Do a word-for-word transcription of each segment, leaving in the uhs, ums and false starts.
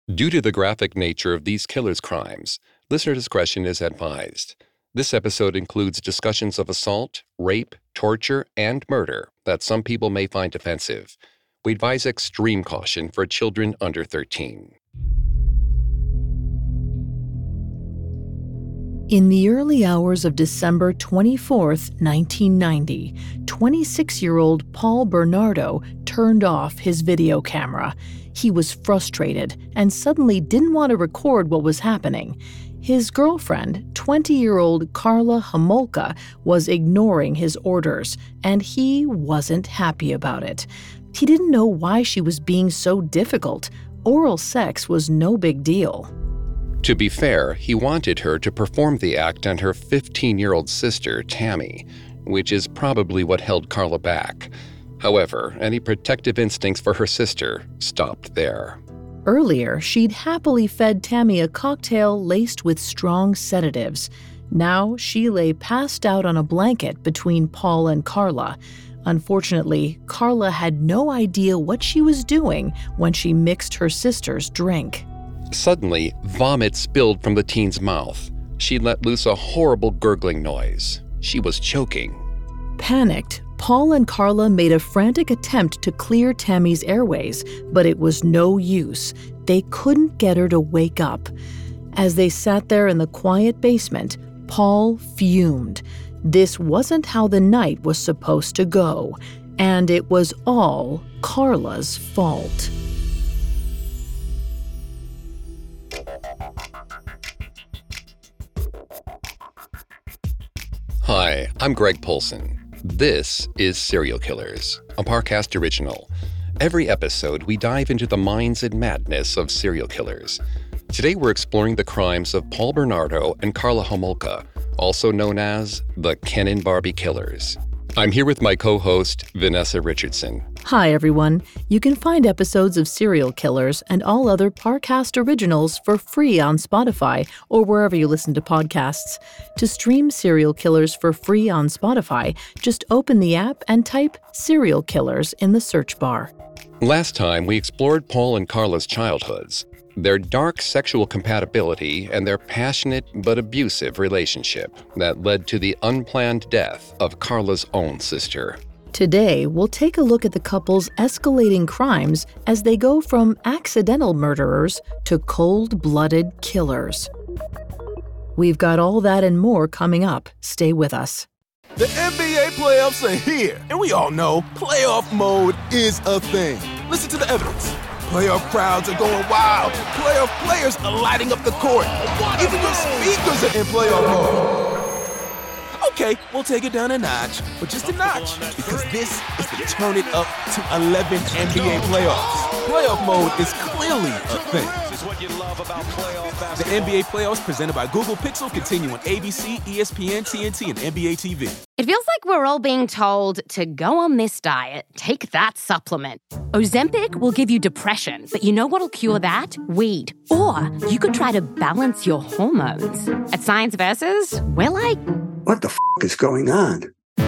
Due to the graphic nature of these killers' crimes, listener discretion is advised. This episode includes discussions of assault, rape, torture, and murder that some people may find offensive. We advise extreme caution for children under thirteen. In the early hours of December twenty-fourth, nineteen ninety, twenty-six-year-old Paul Bernardo turned off his video camera. He was frustrated and suddenly didn't want to record what was happening. His girlfriend, twenty-year-old Karla Homolka, was ignoring his orders, and he wasn't happy about it. He didn't know why she was being so difficult. Oral sex was no big deal. To be fair, he wanted her to perform the act on her fifteen-year-old sister, Tammy, which is probably what held Karla back. However, any protective instincts for her sister stopped there. Earlier, she'd happily fed Tammy a cocktail laced with strong sedatives. Now, she lay passed out on a blanket between Paul and Karla. Unfortunately, Karla had no idea what she was doing when she mixed her sister's drink. Suddenly, vomit spilled from the teen's mouth. She let loose a horrible gurgling noise. She was choking. Panicked, Paul and Karla made a frantic attempt to clear Tammy's airways, but it was no use. They couldn't get her to wake up. As they sat there in the quiet basement, Paul fumed. This wasn't how the night was supposed to go, and it was all Karla's fault. Hi, I'm Greg Polson. This is Serial Killers, a Parcast original. Every episode, we dive into the minds and madness of serial killers. Today, we're exploring the crimes of Paul Bernardo and Karla Homolka, also known as the Ken and Barbie Killers. I'm here with my co-host, Vanessa Richardson. Hi, everyone. You can find episodes of Serial Killers and all other Parcast originals for free on Spotify or wherever you listen to podcasts. To stream Serial Killers for free on Spotify, just open the app and type Serial Killers in the search bar. Last time, we explored Paul and Karla's childhoods, their dark sexual compatibility, and their passionate but abusive relationship that led to the unplanned death of Karla's own sister. Today, we'll take a look at the couple's escalating crimes as they go from accidental murderers to cold-blooded killers. We've got all that and more coming up. Stay with us. The N B A playoffs are here, and we all know playoff mode is a thing. Listen to the evidence. Playoff crowds are going wild. Playoff players are lighting up the court. Even your speakers are in playoff mode. Okay, we'll take it down a notch, but just a notch, because this is the turn it up to eleven N B A playoffs. Playoff mode is clearly a thing. The N B A playoffs presented by Google Pixel continue on A B C, E S P N, T N T, and N B A T V. It feels like we're all being told to go on this diet, take that supplement. Ozempic will give you depression, but you know what'll cure that? Weed. Or you could try to balance your hormones. At Science Versus, we're like... What the f*** is going on?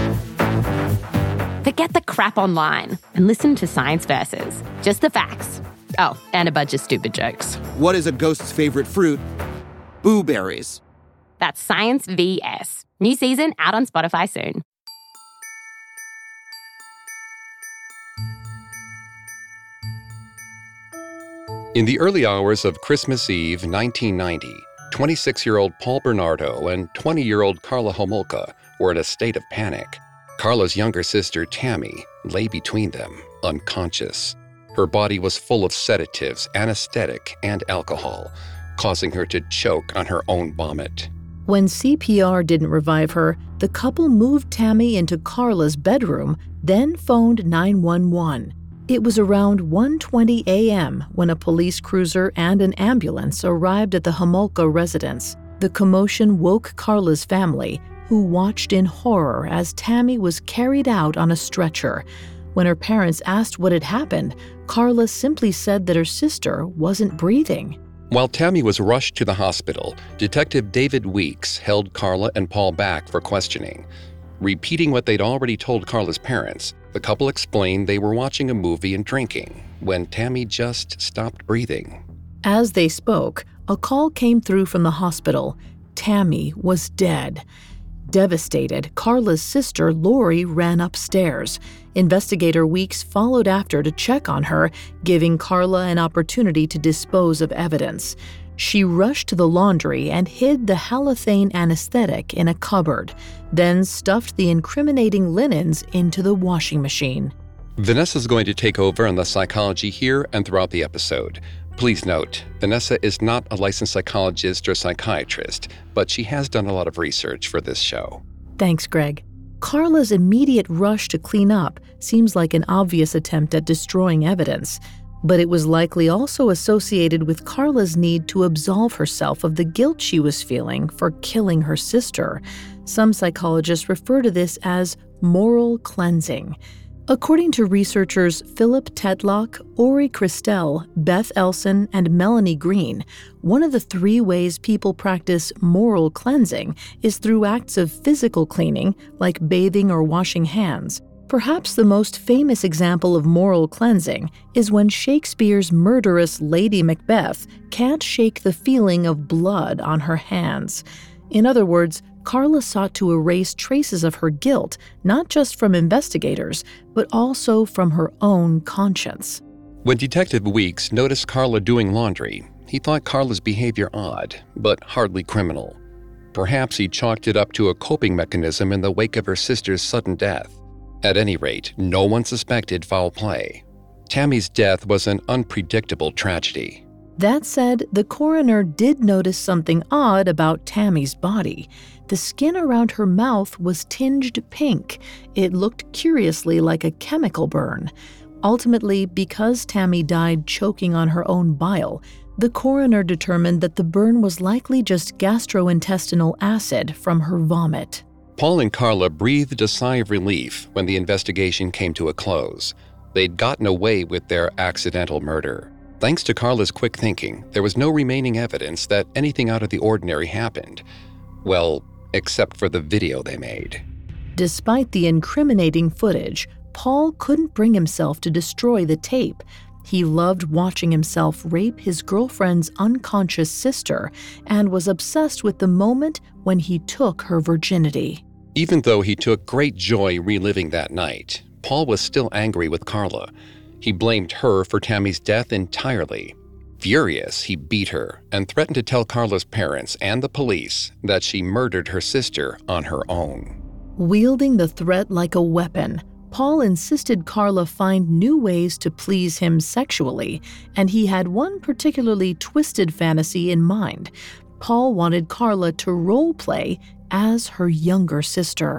Forget the crap online and listen to Science Versus. Just the facts. Oh, and a bunch of stupid jokes. What is a ghost's favorite fruit? Blueberries. That's Science V S. New season out on Spotify soon. In the early hours of Christmas Eve, nineteen ninety, twenty-six-year-old Paul Bernardo and twenty-year-old Karla Homolka were in a state of panic. Karla's younger sister, Tammy, lay between them, unconscious. Her body was full of sedatives, anesthetic, and alcohol, causing her to choke on her own vomit. When C P R didn't revive her, the couple moved Tammy into Karla's bedroom, then phoned nine one one. It was around one twenty a.m. when a police cruiser and an ambulance arrived at the Homolka residence. The commotion woke Karla's family, who watched in horror as Tammy was carried out on a stretcher. When her parents asked what had happened, Karla simply said that her sister wasn't breathing. While Tammy was rushed to the hospital, Detective David Weeks held Karla and Paul back for questioning. Repeating what they'd already told Karla's parents, the couple explained they were watching a movie and drinking when Tammy just stopped breathing. As they spoke, a call came through from the hospital. Tammy was dead. Devastated, Carla's sister, Lori, ran upstairs. Investigator Weeks followed after to check on her, giving Carla an opportunity to dispose of evidence. She rushed to the laundry and hid the halothane anesthetic in a cupboard, then stuffed the incriminating linens into the washing machine. Vanessa's going to take over on the psychology here and throughout the episode. Please note, Vanessa is not a licensed psychologist or psychiatrist, but she has done a lot of research for this show. Thanks, Greg. Carla's immediate rush to clean up seems like an obvious attempt at destroying evidence, but it was likely also associated with Carla's need to absolve herself of the guilt she was feeling for killing her sister. Some psychologists refer to this as moral cleansing. According to researchers Philip Tetlock, Ori Christel, Beth Elson, and Melanie Green, one of the three ways people practice moral cleansing is through acts of physical cleaning, like bathing or washing hands. Perhaps the most famous example of moral cleansing is when Shakespeare's murderous Lady Macbeth can't shake the feeling of blood on her hands. In other words, Carla sought to erase traces of her guilt, not just from investigators, but also from her own conscience. When Detective Weeks noticed Carla doing laundry, he thought Carla's behavior odd, but hardly criminal. Perhaps he chalked it up to a coping mechanism in the wake of her sister's sudden death. At any rate, no one suspected foul play. Tammy's death was an unpredictable tragedy. That said, the coroner did notice something odd about Tammy's body. The skin around her mouth was tinged pink. It looked curiously like a chemical burn. Ultimately, because Tammy died choking on her own bile, the coroner determined that the burn was likely just gastrointestinal acid from her vomit. Paul and Carla breathed a sigh of relief when the investigation came to a close. They'd gotten away with their accidental murder. Thanks to Carla's quick thinking, there was no remaining evidence that anything out of the ordinary happened. Well, except for the video they made. Despite the incriminating footage, Paul couldn't bring himself to destroy the tape. He loved watching himself rape his girlfriend's unconscious sister and was obsessed with the moment when he took her virginity. Even though he took great joy reliving that night, Paul was still angry with Carla. He blamed her for Tammy's death entirely. Furious, he beat her and threatened to tell Carla's parents and the police that she murdered her sister on her own. Wielding the threat like a weapon, Paul insisted Carla find new ways to please him sexually, and he had one particularly twisted fantasy in mind. Paul wanted Carla to role-play as her younger sister.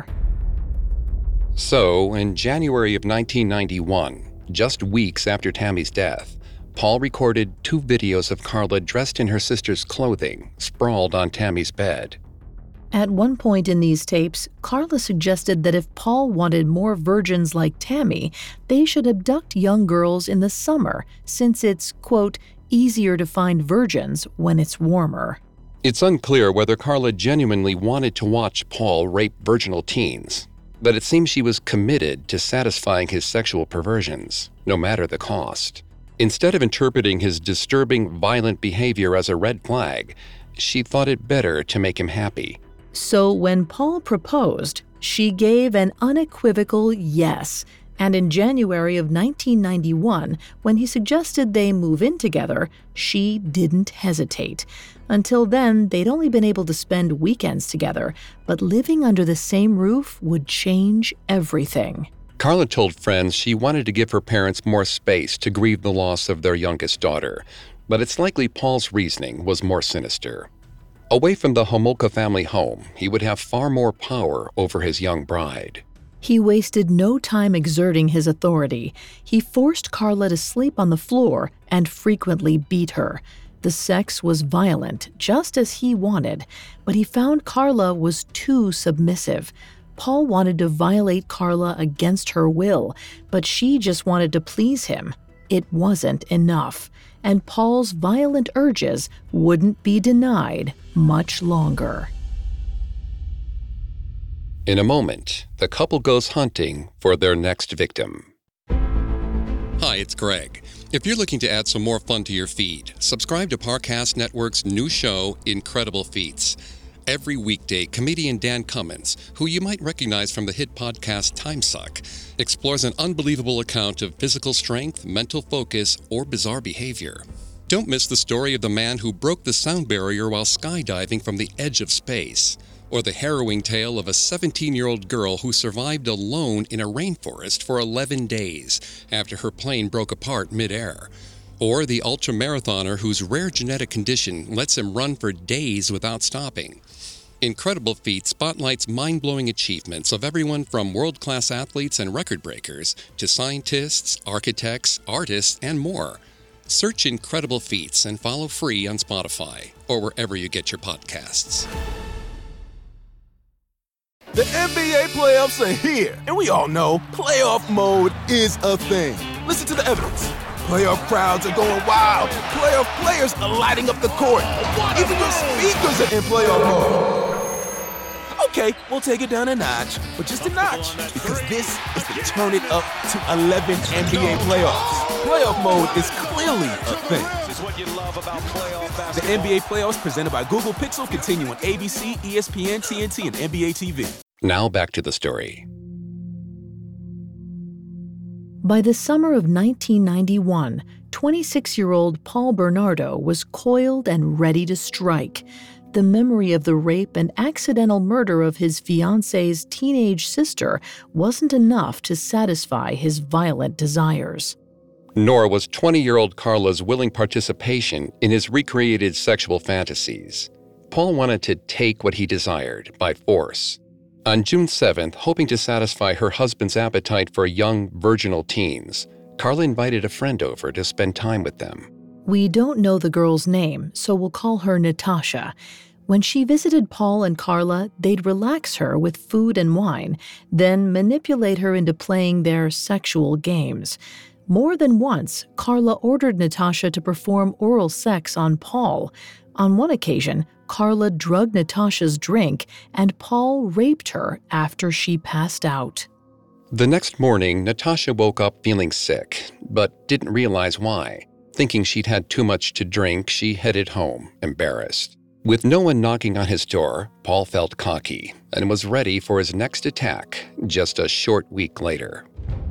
So, in January of nineteen ninety-one, just weeks after Tammy's death, Paul recorded two videos of Carla dressed in her sister's clothing, sprawled on Tammy's bed. At one point in these tapes, Carla suggested that if Paul wanted more virgins like Tammy, they should abduct young girls in the summer, since it's, quote, easier to find virgins when it's warmer. It's unclear whether Carla genuinely wanted to watch Paul rape virginal teens, but it seems she was committed to satisfying his sexual perversions, no matter the cost. Instead of interpreting his disturbing, violent behavior as a red flag, she thought it better to make him happy. So when Paul proposed, she gave an unequivocal yes. And in January of nineteen ninety-one, when he suggested they move in together, she didn't hesitate. Until then, they'd only been able to spend weekends together, but living under the same roof would change everything. Carla told friends she wanted to give her parents more space to grieve the loss of their youngest daughter, but it's likely Paul's reasoning was more sinister. Away from the Homolka family home, he would have far more power over his young bride. He wasted no time exerting his authority. He forced Carla to sleep on the floor and frequently beat her. The sex was violent, just as he wanted, but he found Carla was too submissive. Paul wanted to violate Carla against her will, but she just wanted to please him. It wasn't enough, and Paul's violent urges wouldn't be denied much longer. In a moment, the couple goes hunting for their next victim. Hi, it's Greg. If you're looking to add some more fun to your feed, subscribe to Parcast Network's new show, Incredible Feats. Every weekday, comedian Dan Cummins, who you might recognize from the hit podcast Time Suck, explores an unbelievable account of physical strength, mental focus, or bizarre behavior. Don't miss the story of the man who broke the sound barrier while skydiving from the edge of space, or the harrowing tale of a seventeen-year-old girl who survived alone in a rainforest for eleven days after her plane broke apart mid-air, or the ultramarathoner whose rare genetic condition lets him run for days without stopping. Incredible Feat spotlights mind-blowing achievements of everyone from world-class athletes and record breakers to scientists, architects, artists, and more. Search Incredible Feats and follow free on Spotify or wherever you get your podcasts. The N B A playoffs are here, and we all know playoff mode is a thing. Listen to the evidence. Playoff crowds are going wild. Playoff players are lighting up the court. Even your speakers are in playoff mode. Okay, we'll take it down a notch, but just a notch, because this is the turn it up to eleven N B A playoffs. Playoff mode is clearly a thing. The N B A playoffs presented by Google Pixel continue on A B C, E S P N, T N T, and N B A T V. Now back to the story. By the summer of nineteen ninety-one, twenty-six-year-old Paul Bernardo was coiled and ready to strike. The memory of the rape and accidental murder of his fiancée's teenage sister wasn't enough to satisfy his violent desires. Nor was twenty-year-old Carla's willing participation in his recreated sexual fantasies. Paul wanted to take what he desired by force. On June seventh, hoping to satisfy her husband's appetite for young, virginal teens, Carla invited a friend over to spend time with them. We don't know the girl's name, so we'll call her Natasha. When she visited Paul and Carla, they'd relax her with food and wine, then manipulate her into playing their sexual games. More than once, Carla ordered Natasha to perform oral sex on Paul. On one occasion, Carla drugged Natasha's drink, and Paul raped her after she passed out. The next morning, Natasha woke up feeling sick, but didn't realize why. Thinking she'd had too much to drink, she headed home, embarrassed. With no one knocking on his door, Paul felt cocky and was ready for his next attack just a short week later.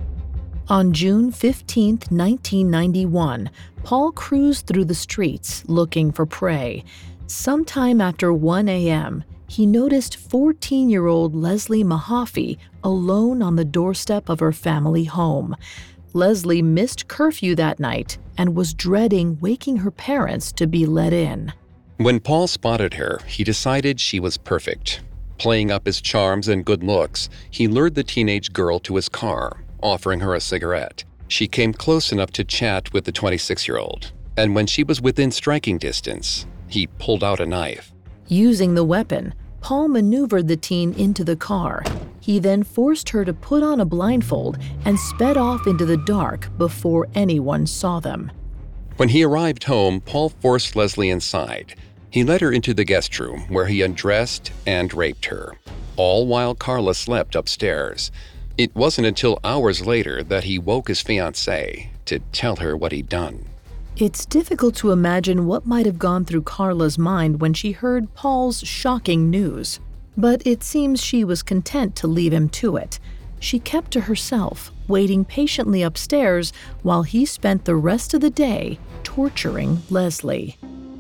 On June fifteenth, nineteen ninety-one, Paul cruised through the streets looking for prey. Sometime after one a.m., he noticed fourteen-year-old Leslie Mahaffey alone on the doorstep of her family home. Leslie missed curfew that night and was dreading waking her parents to be let in. When Paul spotted her, he decided she was perfect. Playing up his charms and good looks, he lured the teenage girl to his car, offering her a cigarette. She came close enough to chat with the twenty-six-year-old, and when she was within striking distance, he pulled out a knife. Using the weapon, Paul maneuvered the teen into the car. He then forced her to put on a blindfold and sped off into the dark before anyone saw them. When he arrived home, Paul forced Leslie inside. He led her into the guest room, where he undressed and raped her, all while Carla slept upstairs. It wasn't until hours later that he woke his fiancée to tell her what he'd done. It's difficult to imagine what might have gone through Carla's mind when she heard Paul's shocking news. But it seems she was content to leave him to it. She kept to herself, waiting patiently upstairs while he spent the rest of the day torturing Leslie.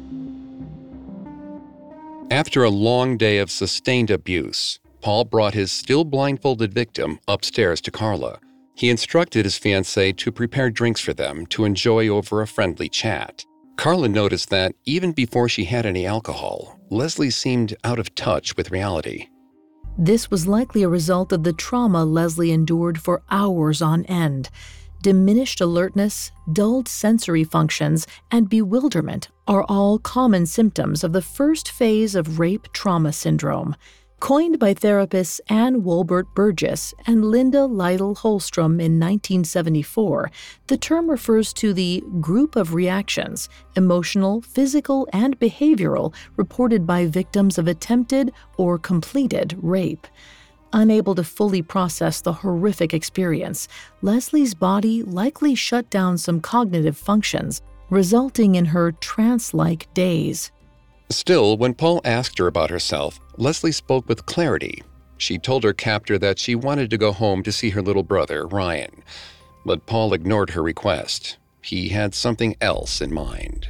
After a long day of sustained abuse, Paul brought his still blindfolded victim upstairs to Carla. He instructed his fiancée to prepare drinks for them to enjoy over a friendly chat. Carla noticed that even before she had any alcohol, Leslie seemed out of touch with reality. This was likely a result of the trauma Leslie endured for hours on end. Diminished alertness, dulled sensory functions, and bewilderment are all common symptoms of the first phase of rape trauma syndrome. Coined by therapists Ann Wolbert Burgess and Linda Lytle Holstrom in nineteen seventy-four, the term refers to the group of reactions, emotional, physical, and behavioral, reported by victims of attempted or completed rape. Unable to fully process the horrific experience, Leslie's body likely shut down some cognitive functions, resulting in her trance-like daze. Still, when Paul asked her about herself, Leslie spoke with clarity. She told her captor that she wanted to go home to see her little brother, Ryan. But Paul ignored her request. He had something else in mind.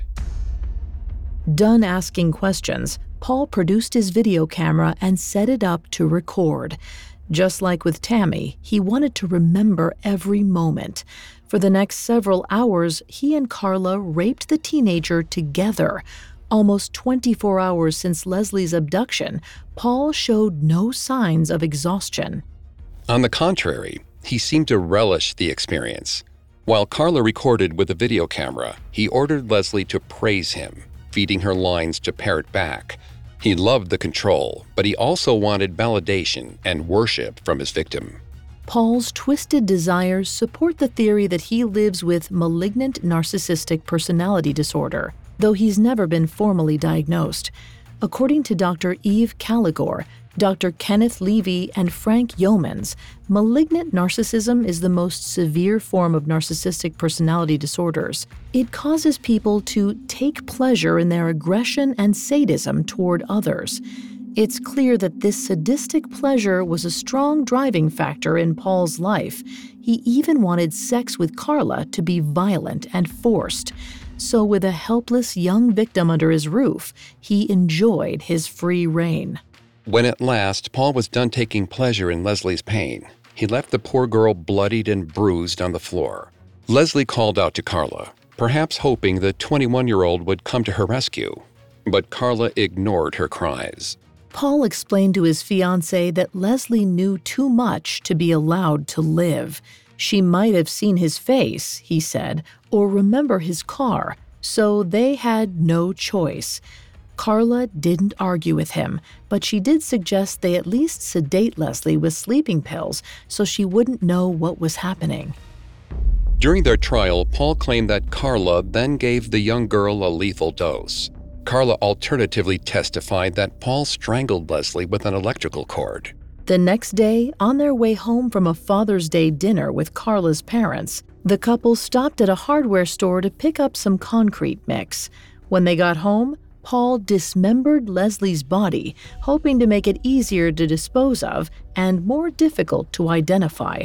Done asking questions, Paul produced his video camera and set it up to record. Just like with Tammy, he wanted to remember every moment. For the next several hours, he and Carla raped the teenager together. Almost twenty-four hours since Leslie's abduction, Paul showed no signs of exhaustion. On the contrary, he seemed to relish the experience. While Carla recorded with a video camera, he ordered Leslie to praise him, feeding her lines to parrot back. He loved the control, but he also wanted validation and worship from his victim. Paul's twisted desires support the theory that he lives with malignant narcissistic personality disorder, though he's never been formally diagnosed. According to Doctor Eve Caligore, Doctor Kenneth Levy, and Frank Yeomans, malignant narcissism is the most severe form of narcissistic personality disorders. It causes people to take pleasure in their aggression and sadism toward others. It's clear that this sadistic pleasure was a strong driving factor in Paul's life. He even wanted sex with Carla to be violent and forced. So with a helpless young victim under his roof, he enjoyed his free reign. When at last Paul was done taking pleasure in Leslie's pain, he left the poor girl bloodied and bruised on the floor. Leslie called out to Carla, perhaps hoping the twenty-one-year-old would come to her rescue. But Carla ignored her cries. Paul explained to his fiancée that Leslie knew too much to be allowed to live. She might have seen his face, he said, or remember his car, so they had no choice. Carla didn't argue with him, but she did suggest they at least sedate Leslie with sleeping pills so she wouldn't know what was happening. During their trial, Paul claimed that Carla then gave the young girl a lethal dose. Carla alternatively testified that Paul strangled Leslie with an electrical cord. The next day, on their way home from a Father's Day dinner with Carla's parents, the couple stopped at a hardware store to pick up some concrete mix. When they got home, Paul dismembered Leslie's body, hoping to make it easier to dispose of and more difficult to identify.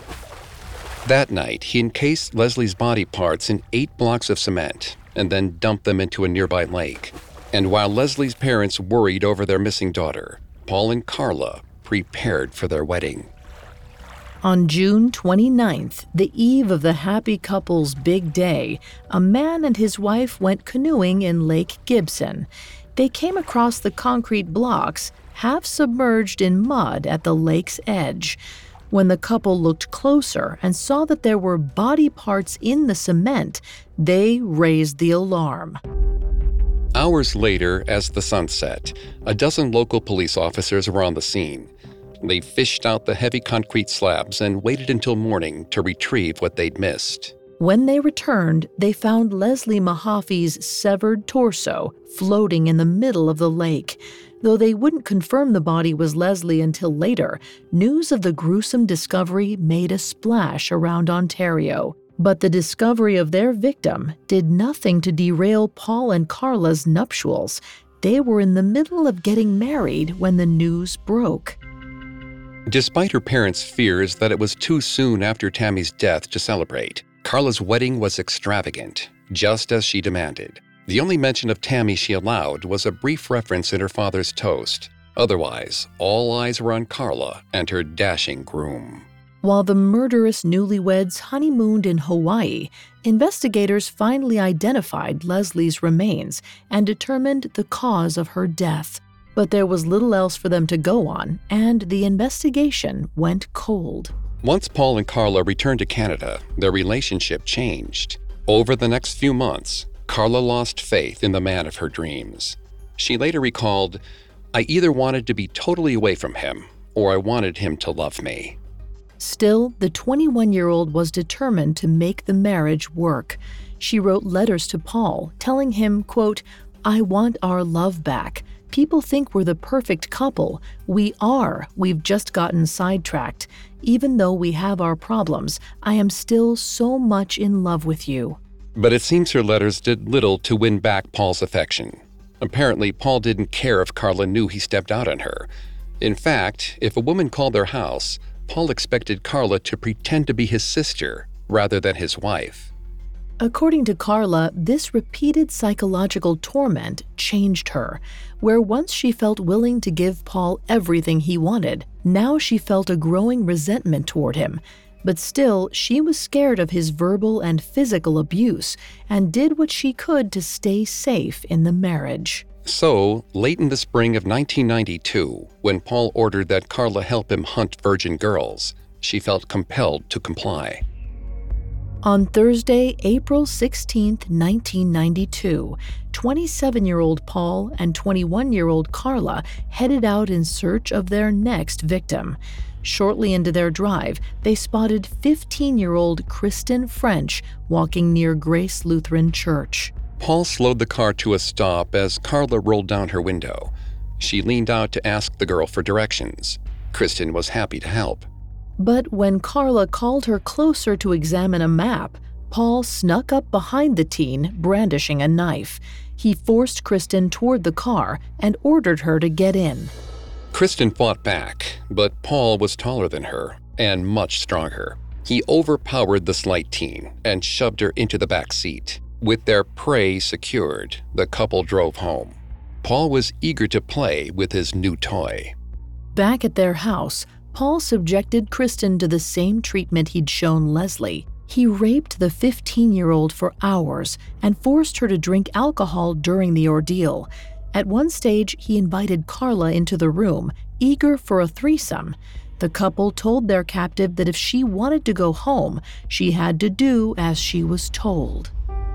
That night, he encased Leslie's body parts in eight blocks of cement and then dumped them into a nearby lake. And while Leslie's parents worried over their missing daughter, Paul and Carla prepared for their wedding. On June twenty-ninth, the eve of the happy couple's big day, a man and his wife went canoeing in Lake Gibson. They came across the concrete blocks, half submerged in mud at the lake's edge. When the couple looked closer and saw that there were body parts in the cement, they raised the alarm. Hours later, as the sun set, a dozen local police officers were on the scene. They fished out the heavy concrete slabs and waited until morning to retrieve what they'd missed. When they returned, they found Leslie Mahaffey's severed torso floating in the middle of the lake. Though they wouldn't confirm the body was Leslie until later, news of the gruesome discovery made a splash around Ontario. But the discovery of their victim did nothing to derail Paul and Carla's nuptials. They were in the middle of getting married when the news broke. Despite her parents' fears that it was too soon after Tammy's death to celebrate, Carla's wedding was extravagant, just as she demanded. The only mention of Tammy she allowed was a brief reference in her father's toast. Otherwise, all eyes were on Carla and her dashing groom. While the murderous newlyweds honeymooned in Hawaii, investigators finally identified Leslie's remains and determined the cause of her death. But there was little else for them to go on, and the investigation went cold. Once Paul and Carla returned to Canada, their relationship changed. Over the next few months, Carla lost faith in the man of her dreams. She later recalled, "I either wanted to be totally away from him, or I wanted him to love me." Still, the twenty-one-year-old was determined to make the marriage work. She wrote letters to Paul, telling him, quote, "I want our love back. People think we're the perfect couple. We are. We've just gotten sidetracked. Even though we have our problems, I am still so much in love with you." But it seems her letters did little to win back Paul's affection. Apparently, Paul didn't care if Carla knew he stepped out on her. In fact, if a woman called their house, Paul expected Carla to pretend to be his sister rather than his wife. According to Carla, this repeated psychological torment changed her, where once she felt willing to give Paul everything he wanted, now she felt a growing resentment toward him. But still, she was scared of his verbal and physical abuse and did what she could to stay safe in the marriage. So, late in the spring of nineteen ninety-two, when Paul ordered that Carla help him hunt virgin girls, she felt compelled to comply. On Thursday, April sixteenth, nineteen ninety-two, twenty-seven-year-old Paul and twenty-one-year-old Carla headed out in search of their next victim. Shortly into their drive, they spotted fifteen-year-old Kristen French walking near Grace Lutheran Church. Paul slowed the car to a stop as Carla rolled down her window. She leaned out to ask the girl for directions. Kristen was happy to help. But when Carla called her closer to examine a map, Paul snuck up behind the teen, brandishing a knife. He forced Kristen toward the car and ordered her to get in. Kristen fought back, but Paul was taller than her and much stronger. He overpowered the slight teen and shoved her into the back seat. With their prey secured, the couple drove home. Paul was eager to play with his new toy. Back at their house, Paul subjected Kristen to the same treatment he'd shown Leslie. He raped the fifteen-year-old for hours and forced her to drink alcohol during the ordeal. At one stage, he invited Carla into the room, eager for a threesome. The couple told their captive that if she wanted to go home, she had to do as she was told.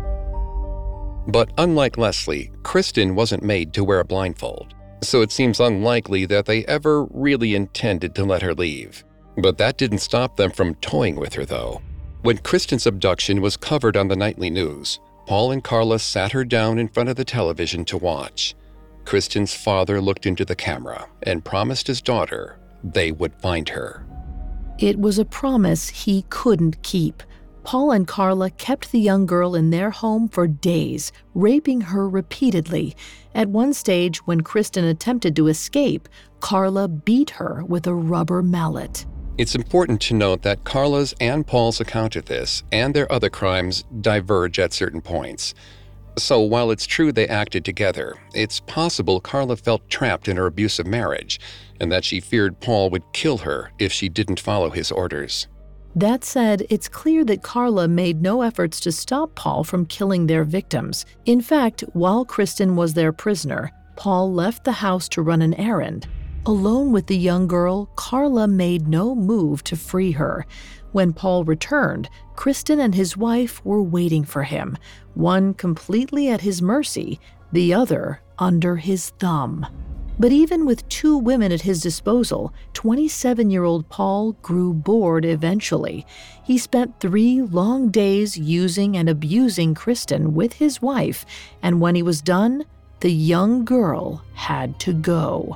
But unlike Leslie, Kristen wasn't made to wear a blindfold, so it seems unlikely that they ever really intended to let her leave. But that didn't stop them from toying with her, though. When Kristen's abduction was covered on the nightly news, Paul and Carla sat her down in front of the television to watch. Kristen's father looked into the camera and promised his daughter they would find her. It was a promise he couldn't keep. Paul and Carla kept the young girl in their home for days, raping her repeatedly. At one stage, when Kristen attempted to escape, Carla beat her with a rubber mallet. It's important to note that Carla's and Paul's account of this and their other crimes diverge at certain points. So while it's true they acted together, it's possible Carla felt trapped in her abusive marriage and that she feared Paul would kill her if she didn't follow his orders. That said, it's clear that Carla made no efforts to stop Paul from killing their victims. In fact, while Kristen was their prisoner, Paul left the house to run an errand. Alone with the young girl, Carla made no move to free her. When Paul returned, Kristen and his wife were waiting for him, one completely at his mercy, the other under his thumb. But even with two women at his disposal, twenty-seven-year-old Paul grew bored eventually. He spent three long days using and abusing Kristen with his wife, and when he was done, the young girl had to go.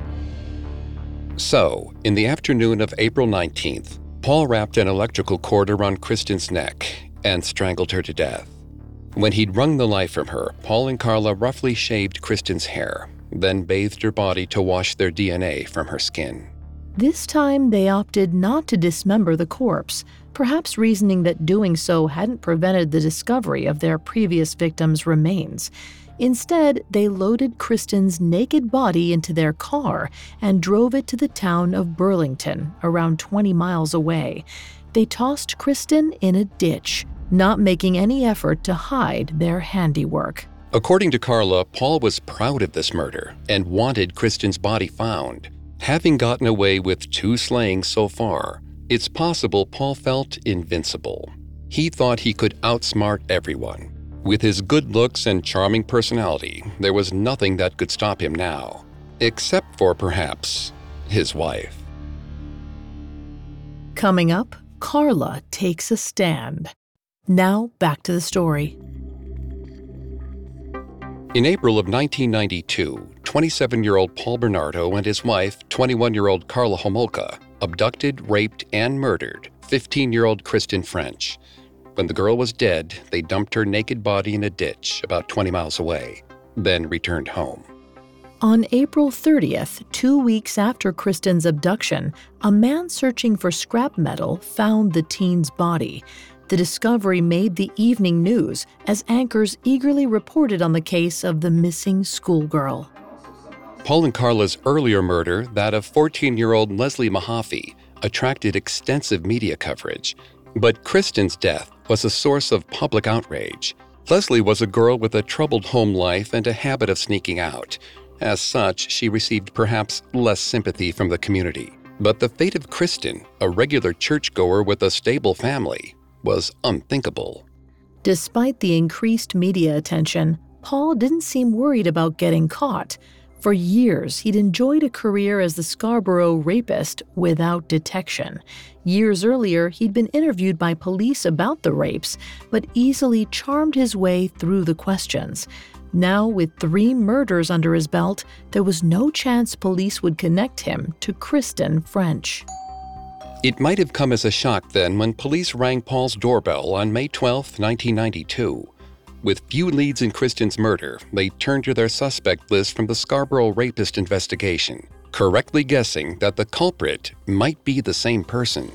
So, in the afternoon of April nineteenth, Paul wrapped an electrical cord around Kristen's neck and strangled her to death. When he'd wrung the life from her, Paul and Carla roughly shaved Kristen's hair, then bathed her body to wash their D N A from her skin. This time, they opted not to dismember the corpse, perhaps reasoning that doing so hadn't prevented the discovery of their previous victim's remains. Instead, they loaded Kristen's naked body into their car and drove it to the town of Burlington, around twenty miles away. They tossed Kristen in a ditch, not making any effort to hide their handiwork. According to Carla, Paul was proud of this murder and wanted Kristen's body found. Having gotten away with two slayings so far, it's possible Paul felt invincible. He thought he could outsmart everyone. With his good looks and charming personality, there was nothing that could stop him now, except for, perhaps, his wife. Coming up, Carla takes a stand. Now, back to the story. In April of nineteen ninety-two, twenty-seven-year-old Paul Bernardo and his wife, twenty-one-year-old Carla Homolka, abducted, raped, and murdered fifteen-year-old Kristen French. When the girl was dead, they dumped her naked body in a ditch about twenty miles away, then returned home. On April thirtieth, two weeks after Kristen's abduction, a man searching for scrap metal found the teen's body. The discovery made the evening news as anchors eagerly reported on the case of the missing schoolgirl. Paul and Carla's earlier murder, that of fourteen-year-old Leslie Mahaffey, attracted extensive media coverage. But Kristen's death was a source of public outrage. Leslie was a girl with a troubled home life and a habit of sneaking out. As such, she received perhaps less sympathy from the community. But the fate of Kristen, a regular churchgoer with a stable family, was unthinkable. Despite the increased media attention, Paul didn't seem worried about getting caught. For years, he'd enjoyed a career as the Scarborough rapist without detection. Years earlier, he'd been interviewed by police about the rapes, but easily charmed his way through the questions. Now, with three murders under his belt, there was no chance police would connect him to Kristen French. It might have come as a shock then when police rang Paul's doorbell on May twelfth, nineteen ninety-two. With few leads in Kristen's murder, they turned to their suspect list from the Scarborough rapist investigation, correctly guessing that the culprit might be the same person.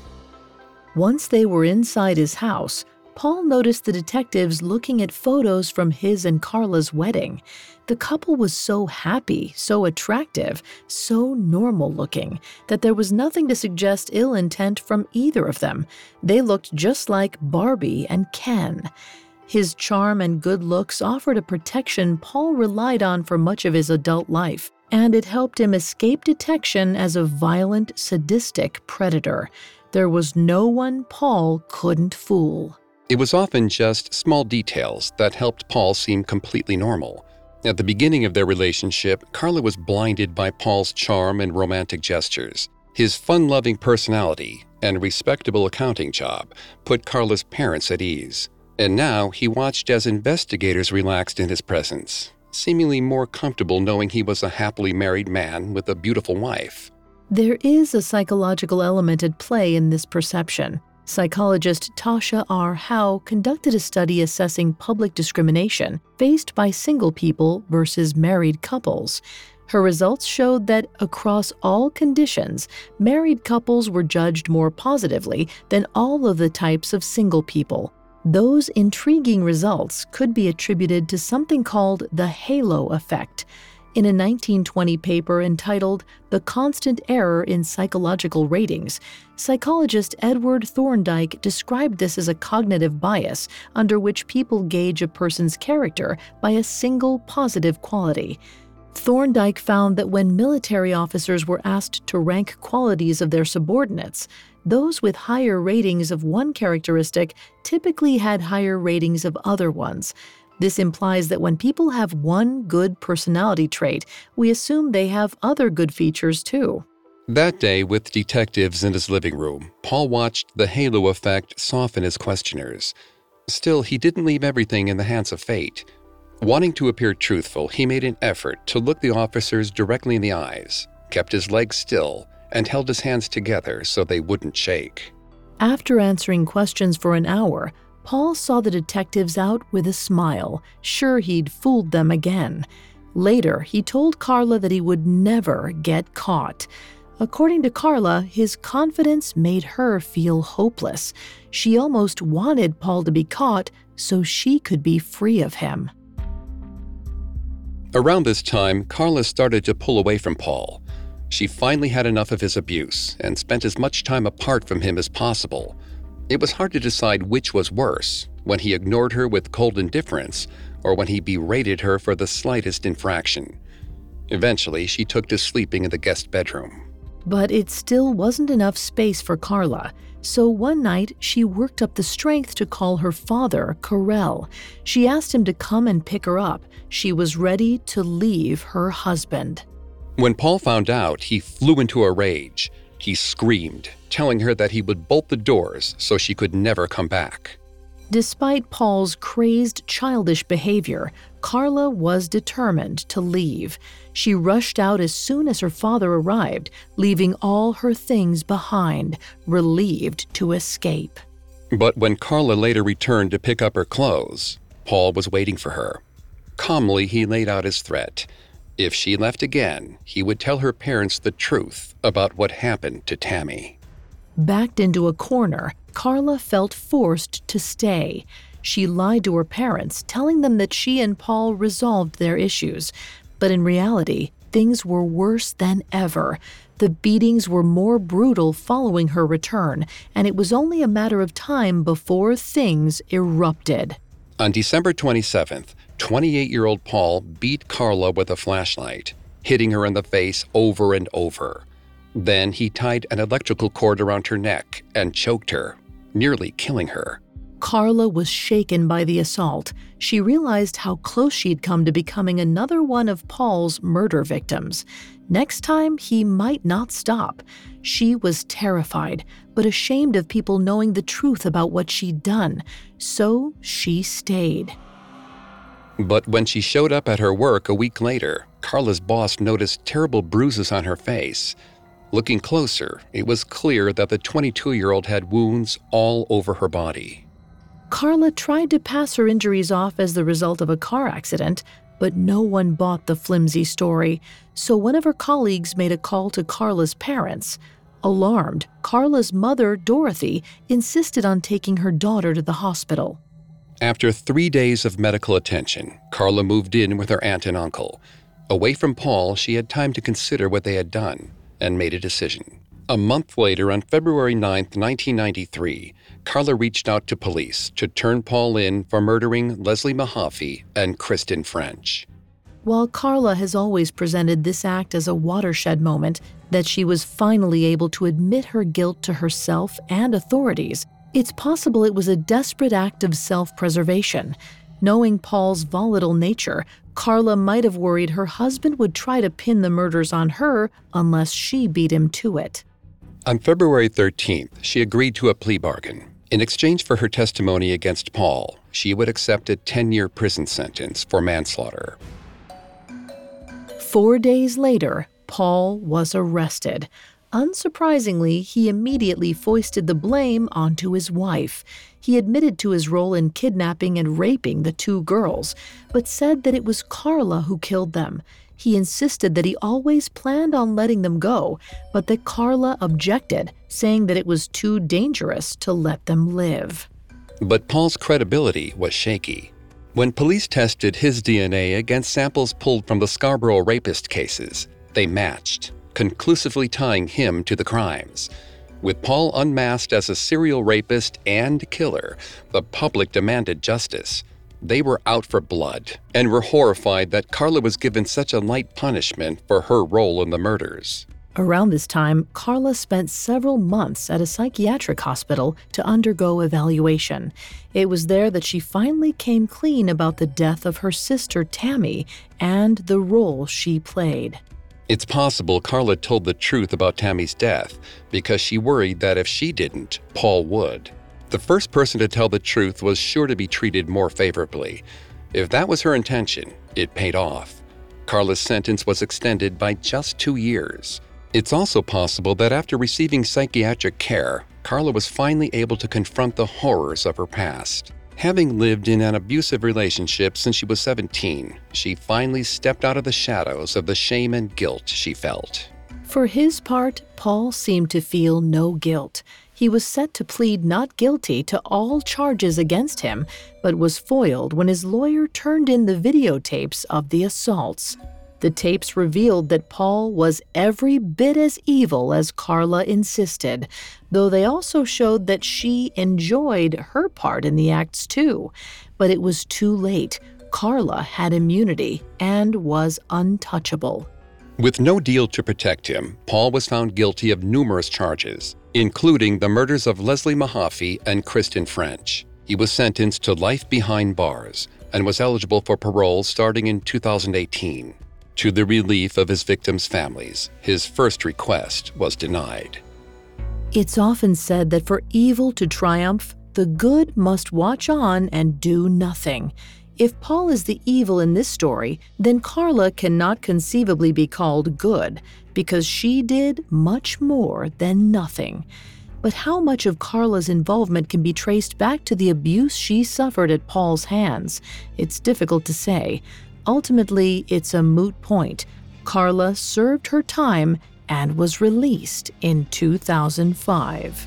Once they were inside his house, Paul noticed the detectives looking at photos from his and Carla's wedding. The couple was so happy, so attractive, so normal-looking, that there was nothing to suggest ill intent from either of them. They looked just like Barbie and Ken. His charm and good looks offered a protection Paul relied on for much of his adult life, and it helped him escape detection as a violent, sadistic predator. There was no one Paul couldn't fool. It was often just small details that helped Paul seem completely normal. At the beginning of their relationship, Carla was blinded by Paul's charm and romantic gestures. His fun-loving personality and respectable accounting job put Carla's parents at ease. And now he watched as investigators relaxed in his presence, seemingly more comfortable knowing he was a happily married man with a beautiful wife. There is a psychological element at play in this perception. Psychologist Tasha R. Howe conducted a study assessing public discrimination faced by single people versus married couples. Her results showed that across all conditions, married couples were judged more positively than all of the types of single people. Those intriguing results could be attributed to something called the halo effect. In a nineteen twenty paper entitled The Constant Error in Psychological Ratings, psychologist Edward Thorndike described this as a cognitive bias under which people gauge a person's character by a single positive quality. Thorndike found that when military officers were asked to rank qualities of their subordinates, those with higher ratings of one characteristic typically had higher ratings of other ones. This implies that when people have one good personality trait, we assume they have other good features too. That day, with detectives in his living room, Paul watched the halo effect soften his questioners. Still, he didn't leave everything in the hands of fate. Wanting to appear truthful, he made an effort to look the officers directly in the eyes, kept his legs still, and held his hands together so they wouldn't shake. After answering questions for an hour, Paul saw the detectives out with a smile, sure he'd fooled them again. Later, he told Carla that he would never get caught. According to Carla, his confidence made her feel hopeless. She almost wanted Paul to be caught so she could be free of him. Around this time, Carla started to pull away from Paul. She finally had enough of his abuse and spent as much time apart from him as possible. It was hard to decide which was worse, when he ignored her with cold indifference or when he berated her for the slightest infraction. Eventually, she took to sleeping in the guest bedroom. But it still wasn't enough space for Carla, so one night she worked up the strength to call her father, Carell. She asked him to come and pick her up. She was ready to leave her husband. When Paul found out, he flew into a rage. He screamed, telling her that he would bolt the doors so she could never come back. Despite Paul's crazed, childish behavior, Karla was determined to leave. She rushed out as soon as her father arrived, leaving all her things behind, relieved to escape. But when Karla later returned to pick up her clothes, Paul was waiting for her. Calmly, he laid out his threat. If she left again, he would tell her parents the truth about what happened to Tammy. Backed into a corner, Karla felt forced to stay. She lied to her parents, telling them that she and Paul resolved their issues. But in reality, things were worse than ever. The beatings were more brutal following her return, and it was only a matter of time before things erupted. On December twenty-seventh, twenty-eight-year-old Paul beat Karla with a flashlight, hitting her in the face over and over. Then he tied an electrical cord around her neck and choked her, nearly killing her. Karla was shaken by the assault. She realized how close she'd come to becoming another one of Paul's murder victims. Next time, he might not stop. She was terrified, but ashamed of people knowing the truth about what she'd done. So she stayed. But when she showed up at her work a week later, Karla's boss noticed terrible bruises on her face. Looking closer, it was clear that the twenty-two-year-old had wounds all over her body. Karla tried to pass her injuries off as the result of a car accident, but no one bought the flimsy story, so one of her colleagues made a call to Karla's parents. Alarmed, Karla's mother, Dorothy, insisted on taking her daughter to the hospital. After three days of medical attention, Karla moved in with her aunt and uncle. Away from Paul, she had time to consider what they had done and made a decision. A month later, on February ninth, nineteen ninety-three, Karla reached out to police to turn Paul in for murdering Leslie Mahaffey and Kristen French. While Karla has always presented this act as a watershed moment, that she was finally able to admit her guilt to herself and authorities, it's possible it was a desperate act of self-preservation. Knowing Paul's volatile nature, Karla might have worried her husband would try to pin the murders on her unless she beat him to it. On February thirteenth, she agreed to a plea bargain. In exchange for her testimony against Paul, she would accept a ten-year prison sentence for manslaughter. Four days later, Paul was arrested. Unsurprisingly, he immediately foisted the blame onto his wife. He admitted to his role in kidnapping and raping the two girls, but said that it was Karla who killed them. He insisted that he always planned on letting them go, but that Karla objected, saying that it was too dangerous to let them live. But Paul's credibility was shaky. When police tested his D N A against samples pulled from the Scarborough rapist cases, they matched, conclusively tying him to the crimes. With Paul unmasked as a serial rapist and killer, the public demanded justice. They were out for blood and were horrified that Karla was given such a light punishment for her role in the murders. Around this time, Karla spent several months at a psychiatric hospital to undergo evaluation. It was there that she finally came clean about the death of her sister Tammy and the role she played. It's possible Karla told the truth about Tammy's death because she worried that if she didn't, Paul would. The first person to tell the truth was sure to be treated more favorably. If that was her intention, it paid off. Karla's sentence was extended by just two years. It's also possible that after receiving psychiatric care, Karla was finally able to confront the horrors of her past. Having lived in an abusive relationship since she was seventeen, she finally stepped out of the shadows of the shame and guilt she felt. For his part, Paul seemed to feel no guilt. He was set to plead not guilty to all charges against him, but was foiled when his lawyer turned in the videotapes of the assaults. The tapes revealed that Paul was every bit as evil as Karla insisted, though they also showed that she enjoyed her part in the acts too. But it was too late. Karla had immunity and was untouchable. With no deal to protect him, Paul was found guilty of numerous charges, including the murders of Leslie Mahaffey and Kristen French. He was sentenced to life behind bars and was eligible for parole starting in two thousand eighteen. To the relief of his victims' families, his first request was denied. It's often said that for evil to triumph, The good must watch on and do nothing. If Paul is the evil in this story, then Carla cannot conceivably be called good, because she did much more than nothing. But how much of Carla's involvement can be traced back to the abuse she suffered at Paul's hands? It's difficult to say. Ultimately, it's a moot point. Carla served her time and was released in two thousand five.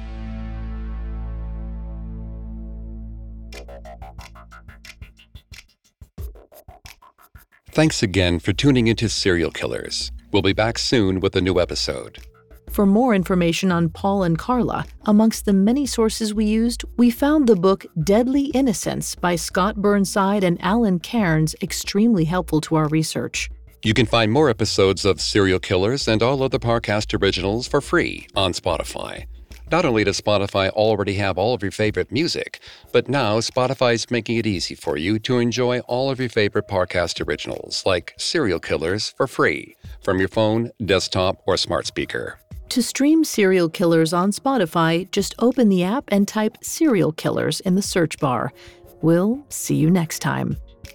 Thanks again for tuning into Serial Killers. We'll be back soon with a new episode. For more information on Paul and Carla, amongst the many sources we used, we found the book Deadly Innocence by Scott Burnside and Alan Cairns extremely helpful to our research. You can find more episodes of Serial Killers and all other Parcast originals for free on Spotify. Not only does Spotify already have all of your favorite music, but now Spotify's making it easy for you to enjoy all of your favorite Parcast originals, like Serial Killers, for free, from your phone, desktop, or smart speaker. To stream Serial Killers on Spotify, just open the app and type Serial Killers in the search bar. We'll see you next time.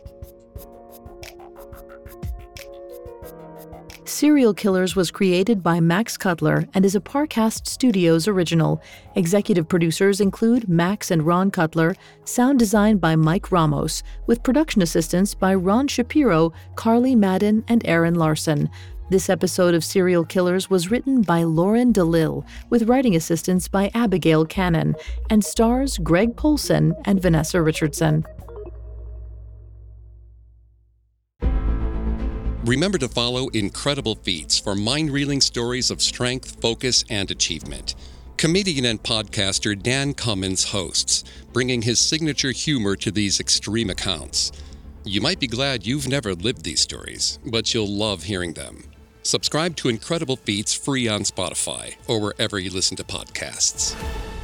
Serial Killers was created by Max Cutler and is a Parcast Studios original. Executive producers include Max and Ron Cutler, sound design by Mike Ramos, with production assistance by Ron Shapiro, Carly Madden, and Aaron Larson. This episode of Serial Killers was written by Lauren DeLille, with writing assistance by Abigail Cannon, and stars Greg Polson and Vanessa Richardson. Remember to follow Incredible Feats for mind-reeling stories of strength, focus, and achievement. Comedian and podcaster Dan Cummins hosts, bringing his signature humor to these extreme accounts. You might be glad you've never lived these stories, but you'll love hearing them. Subscribe to Incredible Feats free on Spotify or wherever you listen to podcasts.